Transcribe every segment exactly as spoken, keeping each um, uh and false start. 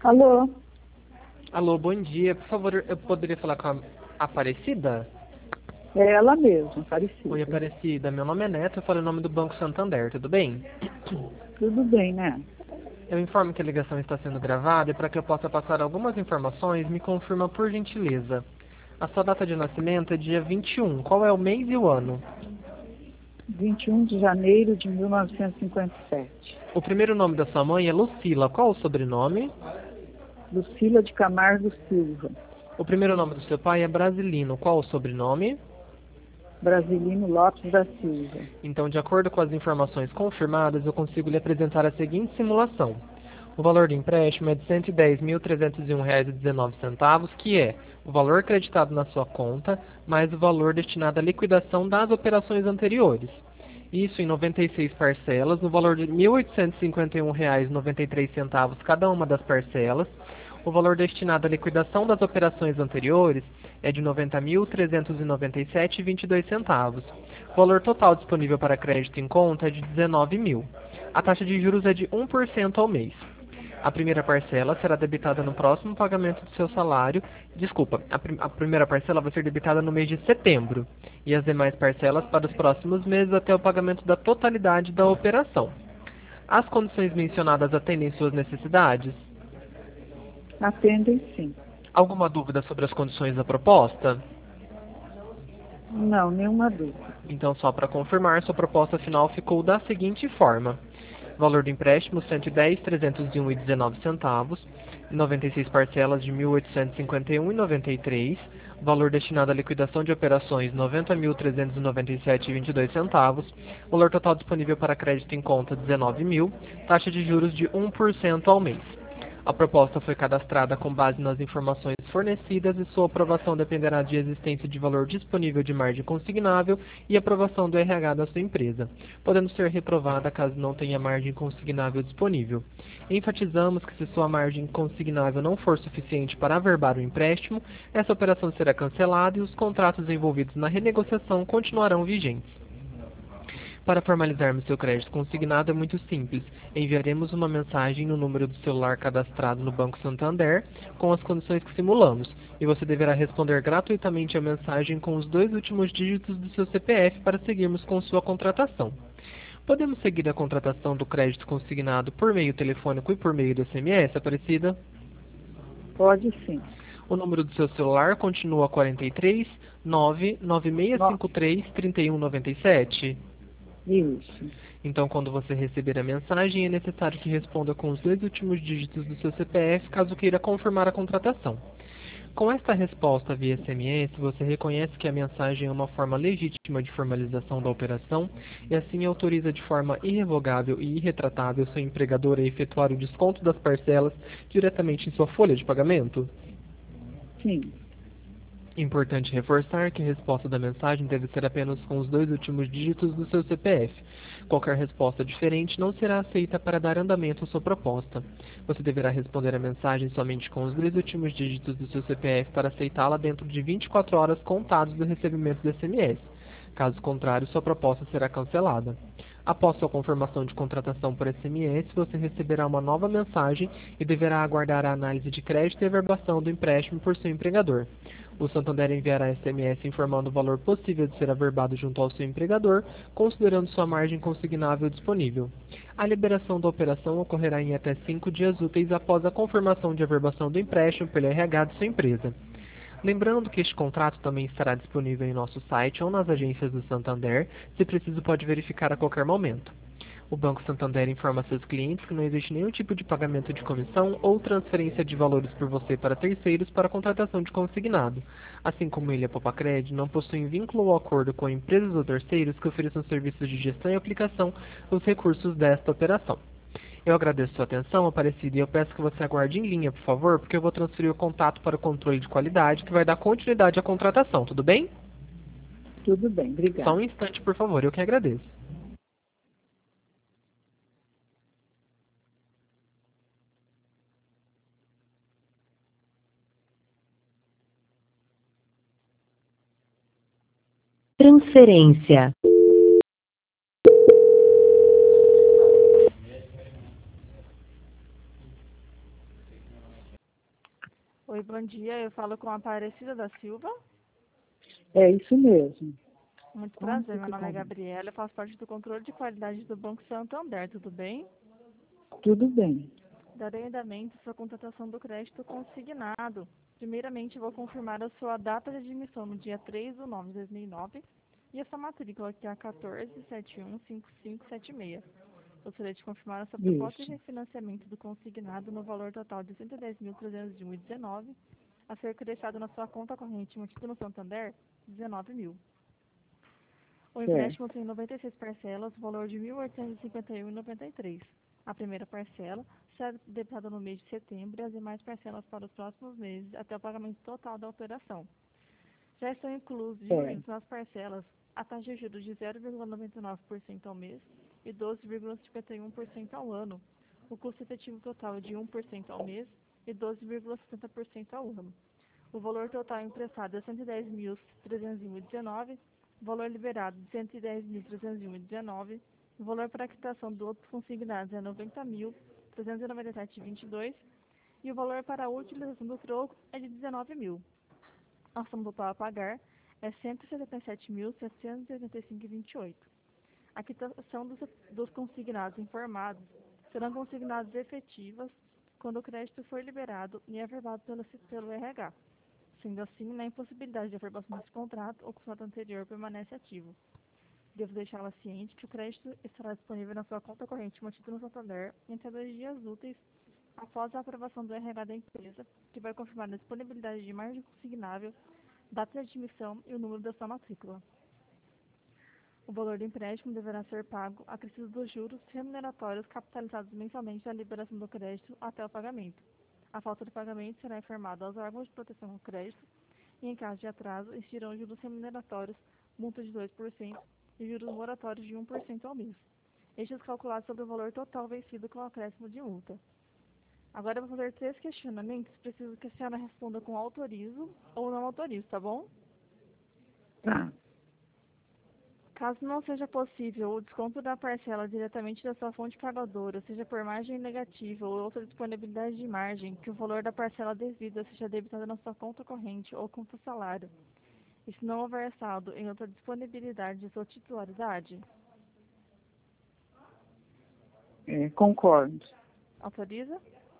Alô? Alô, bom dia. Por favor, eu poderia falar com a Aparecida? É ela mesma, Oi, Aparecida. Aparecida. Meu nome é Neto, eu falo em nome do Banco Santander, tudo bem? Tudo bem, né? Eu informo que a ligação está sendo gravada e para que eu possa passar algumas informações, me confirma por gentileza. A sua data de nascimento é dia vinte e um. Qual é o mês e o ano? vinte e um de janeiro de mil novecentos e cinquenta e sete. O primeiro nome da sua mãe é Lucila. Qual o sobrenome? Lucila de Camargo Silva. O primeiro nome do seu pai é Brasilino. Qual o sobrenome? Brasilino Lopes da Silva. Então, de acordo com as informações confirmadas, eu consigo lhe apresentar a seguinte simulação. O valor do empréstimo é de cento e dez mil trezentos e um reais e dezenove centavos, que é o valor acreditado na sua conta, mais o valor destinado à liquidação das operações anteriores. Isso em noventa e seis parcelas, no valor de mil oitocentos e cinquenta e um reais e noventa e três centavos cada uma das parcelas. O valor destinado à liquidação das operações anteriores é de noventa mil trezentos e noventa e sete reais e vinte e dois centavos. O valor total disponível para crédito em conta é de dezenove mil. A taxa de juros é de um por cento ao mês. A primeira parcela será debitada no próximo pagamento do seu salário. Desculpa, a, prim a primeira parcela vai ser debitada no mês de setembro e as demais parcelas para os próximos meses até o pagamento da totalidade da operação. As condições mencionadas atendem suas necessidades? Atendem sim. Alguma dúvida sobre as condições da proposta? Não, nenhuma dúvida. Então, só para confirmar, sua proposta final ficou da seguinte forma. Valor do empréstimo, cento e dez mil trezentos e um reais e dezenove centavos, noventa e seis parcelas de mil oitocentos e cinquenta e um reais e noventa e três centavos, valor destinado à liquidação de operações, noventa mil trezentos e noventa e sete reais e vinte e dois centavos, valor total disponível para crédito em conta, dezenove mil, taxa de juros de um por cento ao mês. A proposta foi cadastrada com base nas informações fornecidas e sua aprovação dependerá de existência de valor disponível de margem consignável e aprovação do R H da sua empresa, podendo ser reprovada caso não tenha margem consignável disponível. Enfatizamos que se sua margem consignável não for suficiente para averbar o empréstimo, essa operação será cancelada e os contratos envolvidos na renegociação continuarão vigentes. Para formalizarmos seu crédito consignado é muito simples. Enviaremos uma mensagem no número do celular cadastrado no Banco Santander com as condições que simulamos, e você deverá responder gratuitamente a mensagem com os dois últimos dígitos do seu C P F para seguirmos com sua contratação. Podemos seguir a contratação do crédito consignado por meio telefônico e por meio do S M S, Aparecida? Pode sim. O número do seu celular continua quarenta e três, nove nove seis No- cinco três, trinta e um noventa e sete? Isso. Então, quando você receber a mensagem, é necessário que responda com os dois últimos dígitos do seu C P F, caso queira confirmar a contratação. Com esta resposta via S M S, você reconhece que a mensagem é uma forma legítima de formalização da operação e assim autoriza de forma irrevogável e irretratável seu empregador a efetuar o desconto das parcelas diretamente em sua folha de pagamento? Sim. Importante reforçar que a resposta da mensagem deve ser apenas com os dois últimos dígitos do seu C P F. Qualquer resposta diferente não será aceita para dar andamento à sua proposta. Você deverá responder a mensagem somente com os dois últimos dígitos do seu C P F para aceitá-la dentro de vinte e quatro horas contados do recebimento do S M S. Caso contrário, sua proposta será cancelada. Após sua confirmação de contratação por S M S, você receberá uma nova mensagem e deverá aguardar a análise de crédito e averbação do empréstimo por seu empregador. O Santander enviará S M S informando o valor possível de ser averbado junto ao seu empregador, considerando sua margem consignável disponível. A liberação da operação ocorrerá em até cinco dias úteis após a confirmação de averbação do empréstimo pelo R H de sua empresa. Lembrando que este contrato também estará disponível em nosso site ou nas agências do Santander, se preciso pode verificar a qualquer momento. O Banco Santander informa seus clientes que não existe nenhum tipo de pagamento de comissão ou transferência de valores por você para terceiros para a contratação de consignado. Assim como ele e a Popacred não possuem vínculo ou acordo com empresas ou terceiros que ofereçam serviços de gestão e aplicação dos recursos desta operação. Eu agradeço sua atenção, Aparecida, e eu peço que você aguarde em linha, por favor, porque eu vou transferir o contato para o controle de qualidade, que vai dar continuidade à contratação, tudo bem? Tudo bem, Só um obrigada. instante, por favor, eu que agradeço. Transferência. Oi, bom dia. Eu falo com a Aparecida da Silva. É isso mesmo. Muito Como prazer. Meu fica nome é bom? Gabriela. Eu faço parte do controle de qualidade do Banco Santander. Tudo bem? Tudo bem. Darei andamento à sua contratação do crédito consignado. Primeiramente, vou confirmar a sua data de admissão no dia três de nove de dois mil e nove e a sua matrícula, que é a quatorze sete um cinco cinco sete seis. Gostaria de confirmar a sua proposta de Isso. refinanciamento do consignado no valor total de cento e dez mil trezentos e um vírgula dezenove, a ser creditado na sua conta corrente mantido no Santander, dezenove mil. O Certo. empréstimo tem noventa e seis parcelas, valor de mil oitocentos e cinquenta e um vírgula noventa e três. A primeira parcela será debitada no mês de setembro e as demais parcelas para os próximos meses, até o pagamento total da operação. Já estão inclusos Certo. nas parcelas a taxa de juros de zero vírgula noventa e nove por cento ao mês e doze vírgula cinquenta e um por cento ao ano. O custo efetivo total é de um por cento ao mês e doze vírgula setenta por cento ao ano. O valor total emprestado é cento e dez mil trezentos e um vírgula dezenove, o valor liberado de cento e dez mil trezentos e um vírgula dezenove, o valor para a quitação do outros consignados é noventa mil trezentos e noventa e sete vírgula vinte e dois e o valor para a utilização do troco é de dezenove mil. A soma total a pagar é cento e setenta e sete mil setecentos e oitenta e cinco vírgula vinte e oito. A quitação dos, dos consignados informados serão consignados efetivas quando o crédito for liberado e averbado pelo, pelo R H. Sendo assim, na impossibilidade de averbação desse contrato, o contrato anterior permanece ativo. Devo deixá-la ciente que o crédito estará disponível na sua conta corrente mantida no Santander em até dois dias úteis após a aprovação do R H da empresa, que vai confirmar a disponibilidade de margem consignável, data de admissão e o número da sua matrícula. O valor do empréstimo deverá ser pago acrescido dos juros remuneratórios capitalizados mensalmente da liberação do crédito até o pagamento. A falta de pagamento será informada aos órgãos de proteção ao crédito e, em caso de atraso, existirão juros remuneratórios, multa de dois por cento e juros moratórios de um por cento ao mês. Estes calculados sobre o valor total vencido com o acréscimo de multa. Agora eu vou fazer três questionamentos. Preciso que a senhora responda com autorizo ou não autorizo, tá bom? Tá. Caso não seja possível o desconto da parcela diretamente da sua fonte pagadora, seja por margem negativa ou outra disponibilidade de margem, que o valor da parcela devida seja debitado na sua conta corrente ou conta salário, e se não houver saldo em outra disponibilidade de sua titularidade, É, concordo. autoriza?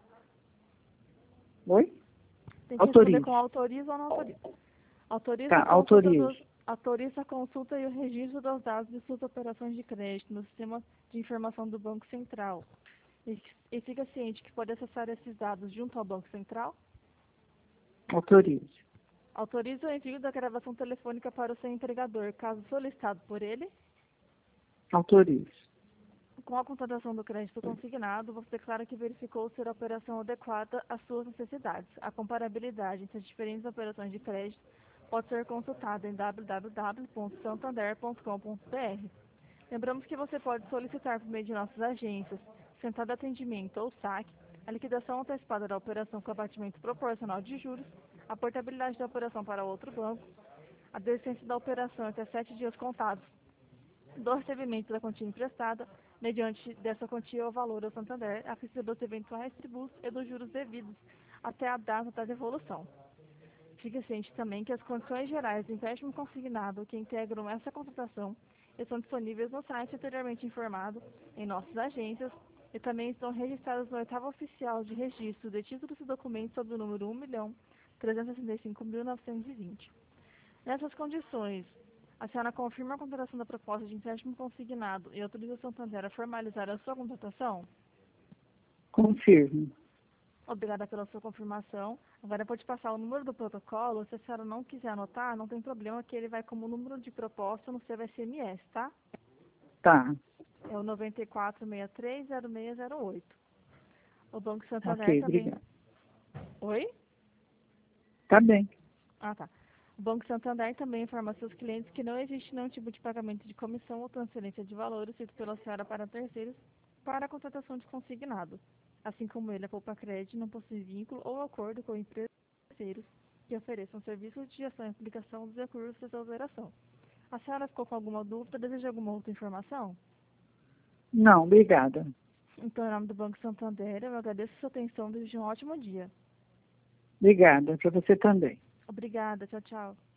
Oi? Tem que responder Autorizo. com autoriza ou não autoriza. Autoriza Tá, a consulta autorizo. dos, autoriza a consulta e o registro dos dados de suas operações de crédito no sistema de informação do Banco Central. E, e fica ciente que pode acessar esses dados junto ao Banco Central. Autorizo. Autoriza o envio da gravação telefônica para o seu empregador, caso solicitado por ele. Autorizo. Com a contratação do crédito consignado, você declara que verificou ser a operação adequada às suas necessidades. A comparabilidade entre as diferentes operações de crédito pode ser consultada em w w w ponto santander ponto com ponto b r. Lembramos que você pode solicitar por meio de nossas agências, central de atendimento ou saque, a liquidação antecipada da operação com abatimento proporcional de juros, a portabilidade da operação para outro banco, a desistência da operação até sete dias contados do recebimento da quantia emprestada, mediante dessa quantia ou valor ao Santander, a receber dos eventuais tributos e dos juros devidos até a data da devolução. Fique ciente também que as condições gerais do empréstimo consignado que integram essa contratação estão disponíveis no site anteriormente informado, em nossas agências, e também estão registradas no oitavo oficial de registro de títulos e documentos sob o número um milhão trezentos e sessenta e cinco mil novecentos e vinte. Nessas condições, a senhora confirma a contratação da proposta de empréstimo consignado e autoriza o Santander a formalizar a sua contratação? Confirmo. Obrigada pela sua confirmação. Agora pode passar o número do protocolo. Se a senhora não quiser anotar, não tem problema, que ele vai como número de proposta no seu S M S, tá? Tá. É o nove quatro seis três zero seis zero oito. O Banco Santander Ok, também... obrigada. Oi? Tá bem. Ah, tá. O Banco Santander também informa seus clientes que não existe nenhum tipo de pagamento de comissão ou transferência de valores feito pela senhora para terceiros para a contratação de consignado. Assim como ele, a Poupa Crédito não possui vínculo ou acordo com empresas terceiros que ofereçam serviços de gestão e aplicação dos recursos dessa operação. A senhora ficou com alguma dúvida? Deseja alguma outra informação? Não, obrigada. Então, em nome do Banco Santander, eu agradeço a sua atenção e desejo um ótimo dia. Obrigada, para você também. Obrigada, tchau, tchau.